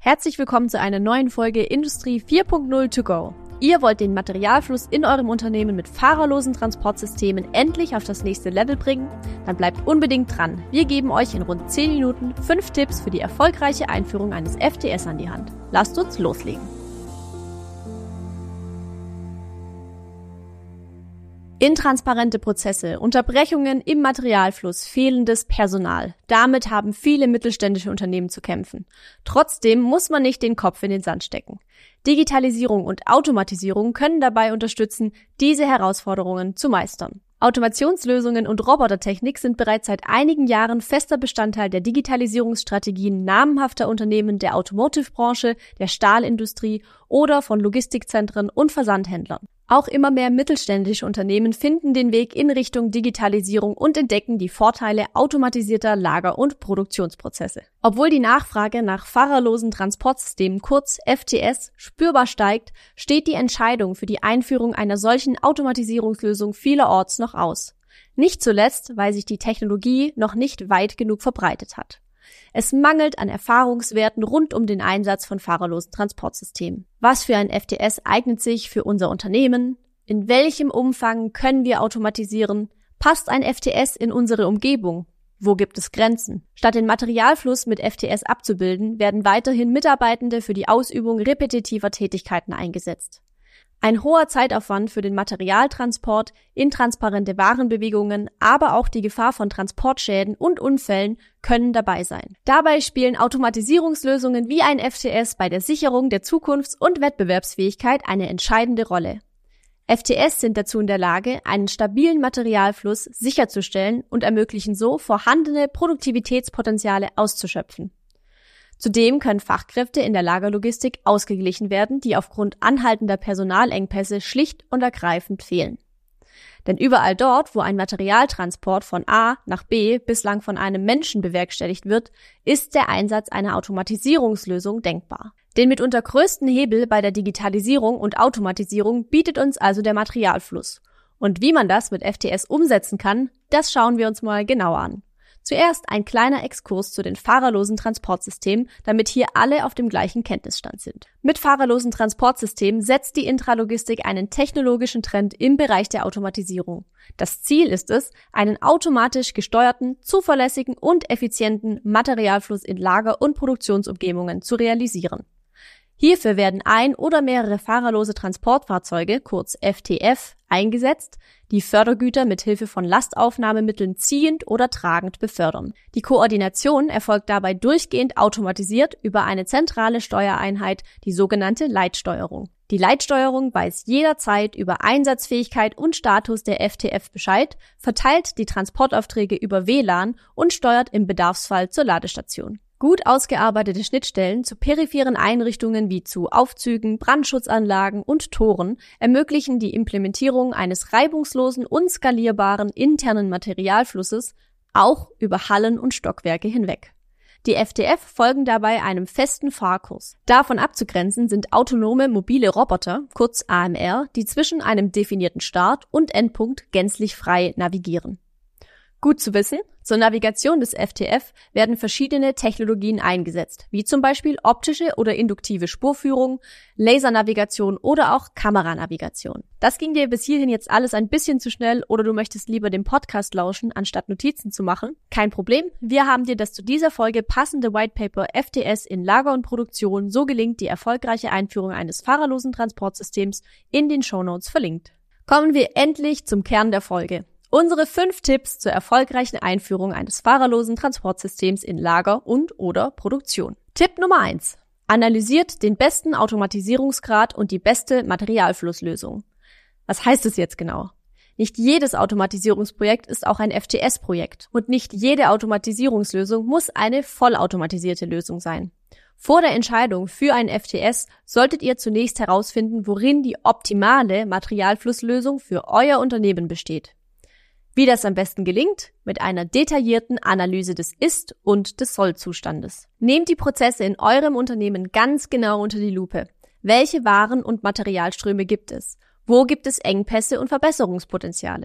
Herzlich willkommen zu einer neuen Folge Industrie 4.0 to go. Ihr wollt den Materialfluss in eurem Unternehmen mit fahrerlosen Transportsystemen endlich auf das nächste Level bringen? Dann bleibt unbedingt dran. Wir geben euch in rund 10 Minuten 5 Tipps für die erfolgreiche Einführung eines FTS an die Hand. Lasst uns loslegen. Intransparente Prozesse, Unterbrechungen im Materialfluss, fehlendes Personal. Damit haben viele mittelständische Unternehmen zu kämpfen. Trotzdem muss man nicht den Kopf in den Sand stecken. Digitalisierung und Automatisierung können dabei unterstützen, diese Herausforderungen zu meistern. Automationslösungen und Robotertechnik sind bereits seit einigen Jahren fester Bestandteil der Digitalisierungsstrategien namhafter Unternehmen der Automotive-Branche, der Stahlindustrie oder von Logistikzentren und Versandhändlern. Auch immer mehr mittelständische Unternehmen finden den Weg in Richtung Digitalisierung und entdecken die Vorteile automatisierter Lager- und Produktionsprozesse. Obwohl die Nachfrage nach fahrerlosen Transportsystemen, kurz FTS, spürbar steigt, steht die Entscheidung für die Einführung einer solchen Automatisierungslösung vielerorts noch aus. Nicht zuletzt, weil sich die Technologie noch nicht weit genug verbreitet hat. Es mangelt an Erfahrungswerten rund um den Einsatz von fahrerlosen Transportsystemen. Was für ein FTS eignet sich für unser Unternehmen? In welchem Umfang können wir automatisieren? Passt ein FTS in unsere Umgebung? Wo gibt es Grenzen? Statt den Materialfluss mit FTS abzubilden, werden weiterhin Mitarbeitende für die Ausübung repetitiver Tätigkeiten eingesetzt. Ein hoher Zeitaufwand für den Materialtransport, intransparente Warenbewegungen, aber auch die Gefahr von Transportschäden und Unfällen können dabei sein. Dabei spielen Automatisierungslösungen wie ein FTS bei der Sicherung der Zukunfts- und Wettbewerbsfähigkeit eine entscheidende Rolle. FTS sind dazu in der Lage, einen stabilen Materialfluss sicherzustellen und ermöglichen so, vorhandene Produktivitätspotenziale auszuschöpfen. Zudem können Fachkräfte in der Lagerlogistik ausgeglichen werden, die aufgrund anhaltender Personalengpässe schlicht und ergreifend fehlen. Denn überall dort, wo ein Materialtransport von A nach B bislang von einem Menschen bewerkstelligt wird, ist der Einsatz einer Automatisierungslösung denkbar. Den mitunter größten Hebel bei der Digitalisierung und Automatisierung bietet uns also der Materialfluss. Und wie man das mit FTS umsetzen kann, das schauen wir uns mal genauer an. Zuerst ein kleiner Exkurs zu den fahrerlosen Transportsystemen, damit hier alle auf dem gleichen Kenntnisstand sind. Mit fahrerlosen Transportsystemen setzt die Intralogistik einen technologischen Trend im Bereich der Automatisierung. Das Ziel ist es, einen automatisch gesteuerten, zuverlässigen und effizienten Materialfluss in Lager- und Produktionsumgebungen zu realisieren. Hierfür werden ein oder mehrere fahrerlose Transportfahrzeuge, kurz FTF, eingesetzt, die Fördergüter mit Hilfe von Lastaufnahmemitteln ziehend oder tragend befördern. Die Koordination erfolgt dabei durchgehend automatisiert über eine zentrale Steuereinheit, die sogenannte Leitsteuerung. Die Leitsteuerung weiß jederzeit über Einsatzfähigkeit und Status der FTF Bescheid, verteilt die Transportaufträge über WLAN und steuert im Bedarfsfall zur Ladestation. Gut ausgearbeitete Schnittstellen zu peripheren Einrichtungen wie zu Aufzügen, Brandschutzanlagen und Toren ermöglichen die Implementierung eines reibungslosen und skalierbaren internen Materialflusses auch über Hallen und Stockwerke hinweg. Die FTF folgen dabei einem festen Fahrkurs. Davon abzugrenzen sind autonome mobile Roboter, kurz AMR, die zwischen einem definierten Start und Endpunkt gänzlich frei navigieren. Gut zu wissen, zur Navigation des FTF werden verschiedene Technologien eingesetzt, wie zum Beispiel optische oder induktive Spurführung, Lasernavigation oder auch Kameranavigation. Das ging dir bis hierhin jetzt alles ein bisschen zu schnell oder du möchtest lieber dem Podcast lauschen, anstatt Notizen zu machen? Kein Problem, wir haben dir das zu dieser Folge passende Whitepaper FTS in Lager und Produktion, so gelingt die erfolgreiche Einführung eines fahrerlosen Transportsystems, in den Shownotes verlinkt. Kommen wir endlich zum Kern der Folge. Unsere 5 Tipps zur erfolgreichen Einführung eines fahrerlosen Transportsystems in Lager und oder Produktion. Tipp Nummer 1. Analysiert den besten Automatisierungsgrad und die beste Materialflusslösung. Was heißt es jetzt genau? Nicht jedes Automatisierungsprojekt ist auch ein FTS-Projekt und nicht jede Automatisierungslösung muss eine vollautomatisierte Lösung sein. Vor der Entscheidung für ein FTS solltet ihr zunächst herausfinden, worin die optimale Materialflusslösung für euer Unternehmen besteht. Wie das am besten gelingt? Mit einer detaillierten Analyse des Ist- und des Soll-Zustandes. Nehmt die Prozesse in eurem Unternehmen ganz genau unter die Lupe. Welche Waren- und Materialströme gibt es? Wo gibt es Engpässe und Verbesserungspotenziale?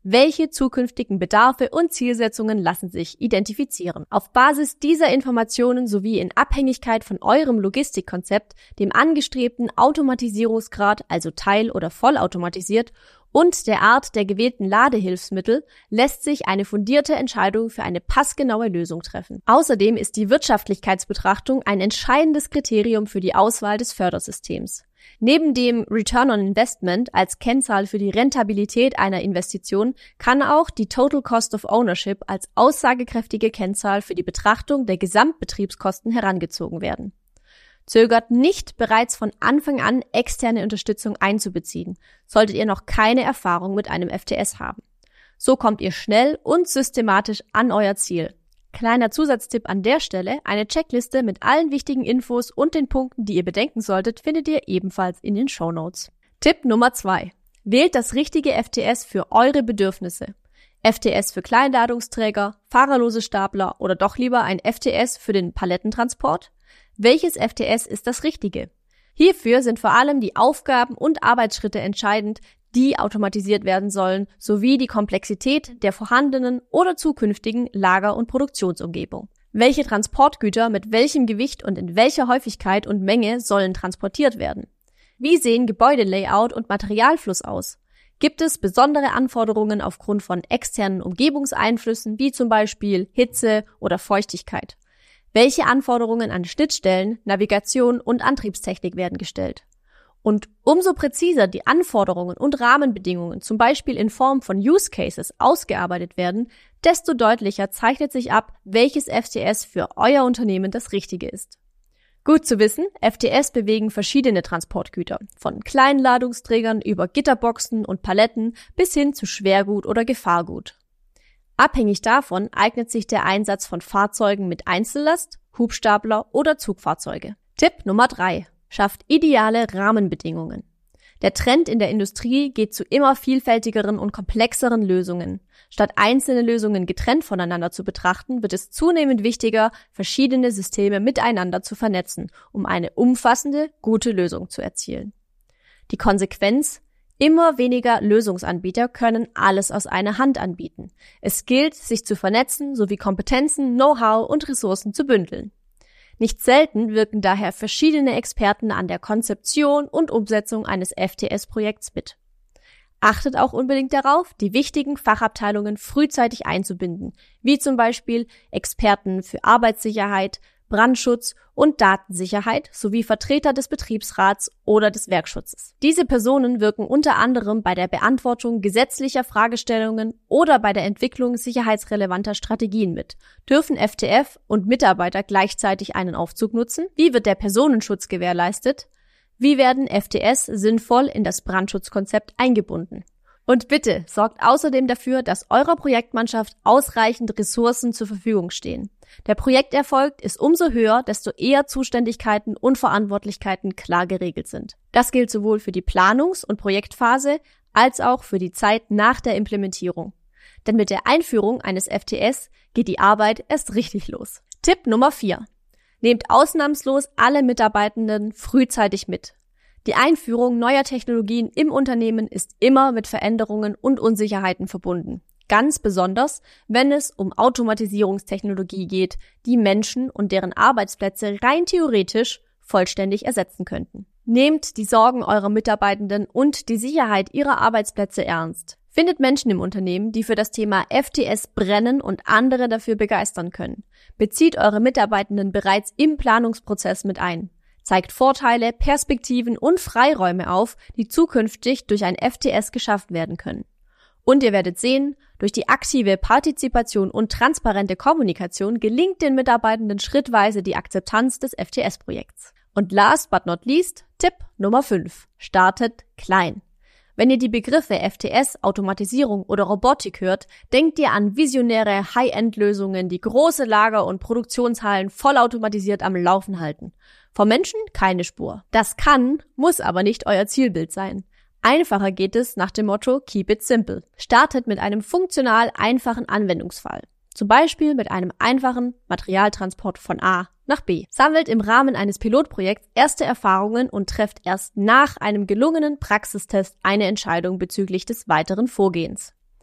Welche zukünftigen Bedarfe und Zielsetzungen lassen sich identifizieren? Auf Basis dieser Informationen sowie in Abhängigkeit von eurem Logistikkonzept, dem angestrebten Automatisierungsgrad, also teil- oder vollautomatisiert, und der Art der gewählten Ladehilfsmittel lässt sich eine fundierte Entscheidung für eine passgenaue Lösung treffen. Außerdem ist die Wirtschaftlichkeitsbetrachtung ein entscheidendes Kriterium für die Auswahl des Fördersystems. Neben dem Return on Investment als Kennzahl für die Rentabilität einer Investition kann auch die Total Cost of Ownership als aussagekräftige Kennzahl für die Betrachtung der Gesamtbetriebskosten herangezogen werden. Zögert nicht, bereits von Anfang an externe Unterstützung einzubeziehen, solltet ihr noch keine Erfahrung mit einem FTS haben. So kommt ihr schnell und systematisch an euer Ziel. Kleiner Zusatztipp an der Stelle, eine Checkliste mit allen wichtigen Infos und den Punkten, die ihr bedenken solltet, findet ihr ebenfalls in den Shownotes. Tipp Nummer 2. Wählt das richtige FTS für eure Bedürfnisse. FTS für Kleinladungsträger, fahrerlose Stapler oder doch lieber ein FTS für den Palettentransport? Welches FTS ist das Richtige? Hierfür sind vor allem die Aufgaben und Arbeitsschritte entscheidend, die automatisiert werden sollen, sowie die Komplexität der vorhandenen oder zukünftigen Lager- und Produktionsumgebung. Welche Transportgüter mit welchem Gewicht und in welcher Häufigkeit und Menge sollen transportiert werden? Wie sehen Gebäudelayout und Materialfluss aus? Gibt es besondere Anforderungen aufgrund von externen Umgebungseinflüssen, wie zum Beispiel Hitze oder Feuchtigkeit? Welche Anforderungen an Schnittstellen, Navigation und Antriebstechnik werden gestellt? Und umso präziser die Anforderungen und Rahmenbedingungen, zum Beispiel in Form von Use Cases, ausgearbeitet werden, desto deutlicher zeichnet sich ab, welches FTS für euer Unternehmen das Richtige ist. Gut zu wissen, FTS bewegen verschiedene Transportgüter, von Kleinladungsträgern über Gitterboxen und Paletten bis hin zu Schwergut oder Gefahrgut. Abhängig davon eignet sich der Einsatz von Fahrzeugen mit Einzellast, Hubstapler oder Zugfahrzeuge. Tipp Nummer 3. Schafft ideale Rahmenbedingungen. Der Trend in der Industrie geht zu immer vielfältigeren und komplexeren Lösungen. Statt einzelne Lösungen getrennt voneinander zu betrachten, wird es zunehmend wichtiger, verschiedene Systeme miteinander zu vernetzen, um eine umfassende, gute Lösung zu erzielen. Die Konsequenz: immer weniger Lösungsanbieter können alles aus einer Hand anbieten. Es gilt, sich zu vernetzen sowie Kompetenzen, Know-how und Ressourcen zu bündeln. Nicht selten wirken daher verschiedene Experten an der Konzeption und Umsetzung eines FTS-Projekts mit. Achtet auch unbedingt darauf, die wichtigen Fachabteilungen frühzeitig einzubinden, wie zum Beispiel Experten für Arbeitssicherheit, Brandschutz und Datensicherheit sowie Vertreter des Betriebsrats oder des Werkschutzes. Diese Personen wirken unter anderem bei der Beantwortung gesetzlicher Fragestellungen oder bei der Entwicklung sicherheitsrelevanter Strategien mit. Dürfen FTF und Mitarbeiter gleichzeitig einen Aufzug nutzen? Wie wird der Personenschutz gewährleistet? Wie werden FTS sinnvoll in das Brandschutzkonzept eingebunden? Und bitte sorgt außerdem dafür, dass eurer Projektmannschaft ausreichend Ressourcen zur Verfügung stehen. Der Projekterfolg ist umso höher, desto eher Zuständigkeiten und Verantwortlichkeiten klar geregelt sind. Das gilt sowohl für die Planungs- und Projektphase als auch für die Zeit nach der Implementierung. Denn mit der Einführung eines FTS geht die Arbeit erst richtig los. Tipp Nummer 4. Nehmt ausnahmslos alle Mitarbeitenden frühzeitig mit. Die Einführung neuer Technologien im Unternehmen ist immer mit Veränderungen und Unsicherheiten verbunden. Ganz besonders, wenn es um Automatisierungstechnologie geht, die Menschen und deren Arbeitsplätze rein theoretisch vollständig ersetzen könnten. Nehmt die Sorgen eurer Mitarbeitenden und die Sicherheit ihrer Arbeitsplätze ernst. Findet Menschen im Unternehmen, die für das Thema FTS brennen und andere dafür begeistern können. Bezieht eure Mitarbeitenden bereits im Planungsprozess mit ein. Zeigt Vorteile, Perspektiven und Freiräume auf, die zukünftig durch ein FTS geschafft werden können. Und ihr werdet sehen, durch die aktive Partizipation und transparente Kommunikation gelingt den Mitarbeitenden schrittweise die Akzeptanz des FTS-Projekts. Und last but not least, Tipp Nummer 5. Startet klein. Wenn ihr die Begriffe FTS, Automatisierung oder Robotik hört, denkt ihr an visionäre High-End-Lösungen, die große Lager und Produktionshallen vollautomatisiert am Laufen halten. Vom Menschen keine Spur. Das kann, muss aber nicht euer Zielbild sein. Einfacher geht es nach dem Motto Keep it simple. Startet mit einem funktional einfachen Anwendungsfall. Zum Beispiel mit einem einfachen Materialtransport von A nach B. Sammelt im Rahmen eines Pilotprojekts erste Erfahrungen und trefft erst nach einem gelungenen Praxistest eine Entscheidung bezüglich des weiteren Vorgehens.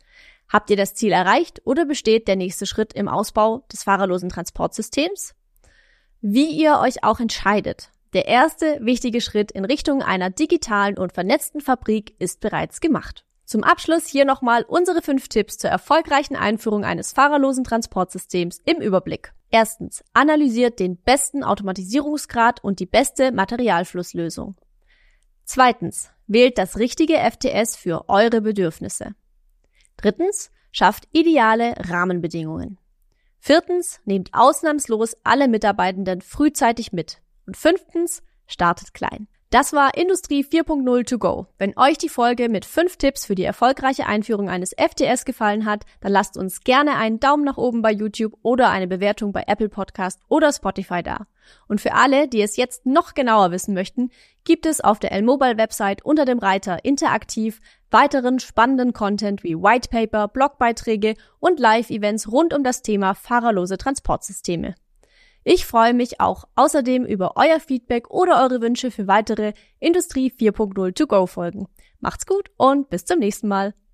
Habt ihr das Ziel erreicht oder besteht der nächste Schritt im Ausbau des fahrerlosen Transportsystems? Wie ihr euch auch entscheidet, der erste wichtige Schritt in Richtung einer digitalen und vernetzten Fabrik ist bereits gemacht. Zum Abschluss hier nochmal unsere 5 Tipps zur erfolgreichen Einführung eines fahrerlosen Transportsystems im Überblick. Erstens, analysiert den besten Automatisierungsgrad und die beste Materialflusslösung. Zweitens, wählt das richtige FTS für eure Bedürfnisse. Drittens, schafft ideale Rahmenbedingungen. Viertens, nehmt ausnahmslos alle Mitarbeitenden frühzeitig mit. Und 5. startet klein. Das war Industrie 4.0 to go. Wenn euch die Folge mit 5 Tipps für die erfolgreiche Einführung eines FTS gefallen hat, dann lasst uns gerne einen Daumen nach oben bei YouTube oder eine Bewertung bei Apple Podcast oder Spotify da. Und für alle, die es jetzt noch genauer wissen möchten, gibt es auf der L-Mobile-Website unter dem Reiter Interaktiv weiteren spannenden Content wie Whitepaper, Blogbeiträge und Live-Events rund um das Thema fahrerlose Transportsysteme. Ich freue mich auch außerdem über euer Feedback oder eure Wünsche für weitere Industrie 4.0 to go Folgen. Macht's gut und bis zum nächsten Mal.